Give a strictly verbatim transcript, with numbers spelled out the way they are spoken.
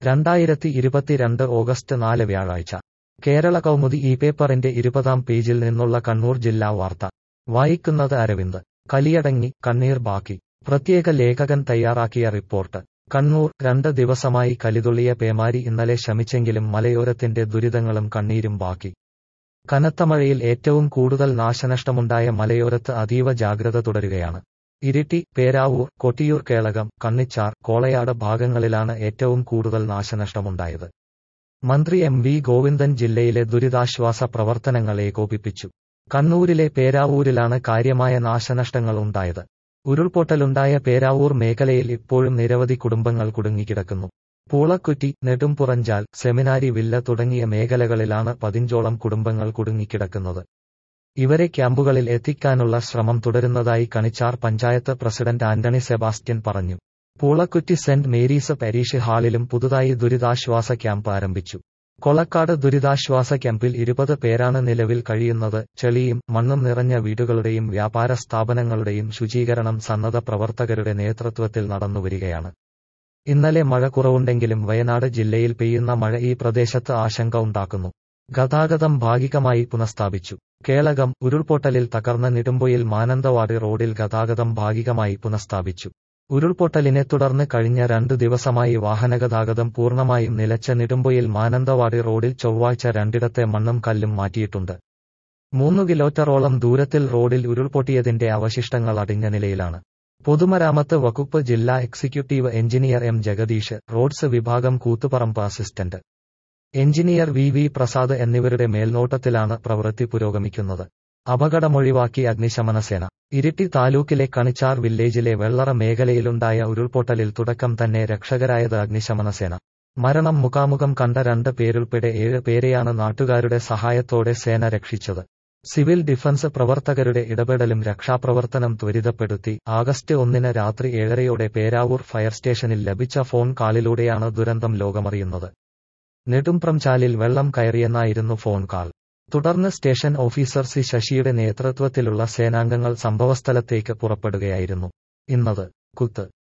രണ്ടായിരത്തി ഇരുപത്തിരണ്ട് ഓഗസ്റ്റ് നാല് വ്യാഴാഴ്ച കേരള കൗമുദി ഈ പേപ്പറിന്റെ ഇരുപതാം പേജിൽ നിന്നുള്ള കണ്ണൂർ ജില്ലാ വാർത്ത വായിക്കുന്നത് അരവിന്ദ്. കലിയടങ്ങി, കണ്ണീർ ബാക്കി. പ്രത്യേക ലേഖകൻ തയ്യാറാക്കിയ റിപ്പോർട്ട്. കണ്ണൂർ. രണ്ട് ദിവസമായി കലിതുള്ളിയ പേമാരി ഇന്നലെ ശമിച്ചെങ്കിലും മലയോരത്തിന്റെ ദുരിതങ്ങളും കണ്ണീരും ബാക്കി. കനത്ത മഴയിൽ ഏറ്റവും കൂടുതൽ നാശനഷ്ടമുണ്ടായ മലയോരത്ത് അതീവ ജാഗ്രത തുടരുകയാണ്. ഇരിട്ടി, പേരാവൂർ, കൊട്ടിയൂർ, കേളകം, കണ്ണിച്ചാർ, കോളയാട് ഭാഗങ്ങളിലാണ് ഏറ്റവും കൂടുതൽ നാശനഷ്ടമുണ്ടായത്. മന്ത്രി എം വി ഗോവിന്ദൻ ജില്ലയിലെ ദുരിതാശ്വാസ പ്രവർത്തനങ്ങൾ ഏകോപിപ്പിച്ചു. കണ്ണൂരിലെ പേരാവൂരിലാണ് കാര്യമായ നാശനഷ്ടങ്ങൾ ഉണ്ടായത്. ഉരുൾപൊട്ടലുണ്ടായ പേരാവൂർ മേഖലയിൽ ഇപ്പോഴും നിരവധി കുടുംബങ്ങൾ കുടുങ്ങിക്കിടക്കുന്നു. പൂളക്കുറ്റി, നെടുംപുറഞ്ചാൽ, സെമിനാരി വില്ല തുടങ്ങിയ മേഖലകളിലാണ് പതിനഞ്ചോളം കുടുംബങ്ങൾ കുടുങ്ങിക്കിടക്കുന്നത്. ഇവരെ ക്യാമ്പുകളിൽ എത്തിക്കാനുള്ള ശ്രമം തുടരുന്നതായി കണിച്ചാർ പഞ്ചായത്ത് പ്രസിഡന്റ് ആന്റണി സെബാസ്റ്റ്യൻ പറഞ്ഞു. പൂളക്കുറ്റി സെന്റ് മേരീസ് പാരിഷ് ഹാളിലും പുതുതായി ദുരിതാശ്വാസ ക്യാമ്പ് ആരംഭിച്ചു. കൊളക്കാട് ദുരിതാശ്വാസ ക്യാമ്പിൽ ഇരുപത് പേരാണ് നിലവിൽ കഴിയുന്നത്. ചെളിയും മണ്ണും നിറഞ്ഞ വീടുകളുടെയും വ്യാപാര സ്ഥാപനങ്ങളുടെയും ശുചീകരണം സന്നദ്ധ പ്രവർത്തകരുടെ നേതൃത്വത്തിൽ നടന്നുവരികയാണ്. ഇന്നലെ മഴ കുറവുണ്ടെങ്കിലും വയനാട് ജില്ലയിൽ പെയ്യുന്ന മഴ ഈ പ്രദേശത്ത് ആശങ്ക ഉണ്ടാക്കുന്നു. ഗതാഗതം ഭാഗികമായി പുനഃസ്ഥാപിച്ചു. കേളകം. ഉരുൾപൊട്ടലിൽ തകർന്ന നെടുമ്പൊയിൽ മാനന്തവാടി റോഡിൽ ഗതാഗതം ഭാഗികമായി പുനഃസ്ഥാപിച്ചു. ഉരുൾപൊട്ടലിനെ തുടർന്ന് കഴിഞ്ഞ രണ്ടു ദിവസമായി വാഹനഗതാഗതം പൂർണ്ണമായും നിലച്ച നെടുമ്പൊയിൽ മാനന്തവാടി റോഡിൽ ചൊവ്വാഴ്ച രണ്ടിടത്തെ മണ്ണും കല്ലും മാറ്റിയിട്ടുണ്ട്. മൂന്നു കിലോമീറ്ററോളം ദൂരത്തിൽ റോഡിൽ ഉരുൾപൊട്ടിയതിന്റെ അവശിഷ്ടങ്ങൾ അടിഞ്ഞ നിലയിലാണ്. പൊതുമരാമത്ത് വകുപ്പ് ജില്ലാ executive engineer M Jagadeesh, roads വിഭാഗം Koothuparamba assistant engineer V V Prasad എന്നിവരുടെ മേൽനോട്ടത്തിലാണ് പ്രവൃത്തി പുരോഗമിക്കുന്നത്. അപകടമൊഴിവാക്കി അഗ്നിശമനസേന. ഇരിട്ടി താലൂക്കിലെ കണിച്ചാർ വില്ലേജിലെ വെള്ളറ മേഖലയിലുണ്ടായ ഉരുൾപൊട്ടലിൽ തുടക്കം തന്നെ രക്ഷകരായത് അഗ്നിശമനസേന. മരണം മുഖാമുഖം കണ്ട രണ്ട് പേരുൾപ്പെടെ ഏഴ് പേരെയാണ് നാട്ടുകാരുടെ സഹായത്തോടെ സേന രക്ഷിച്ചത്. സിവിൽ ഡിഫൻസ് പ്രവർത്തകരുടെ ഇടപെടലും രക്ഷാപ്രവർത്തനം ത്വരിതപ്പെടുത്തി. ആഗസ്റ്റ് ഒന്നിന് രാത്രി ഏഴരയോടെ പേരാവൂർ ഫയർ സ്റ്റേഷനിൽ ലഭിച്ച ഫോൺ കാളിലൂടെയാണ് ദുരന്തം ലോകമറിയുന്നത്. നെടുംപ്രംചാലിൽ വെള്ളം കയറിയെന്നായിരുന്നു ഫോൺ കാൾ. തുടർന്ന് സ്റ്റേഷൻ ഓഫീസർ സി ശശിയുടെ നേതൃത്വത്തിലുള്ള സേനാംഗങ്ങൾ സംഭവസ്ഥലത്തേക്ക് പുറപ്പെടുകയായിരുന്നു. ഇന്നത് കുത്ത്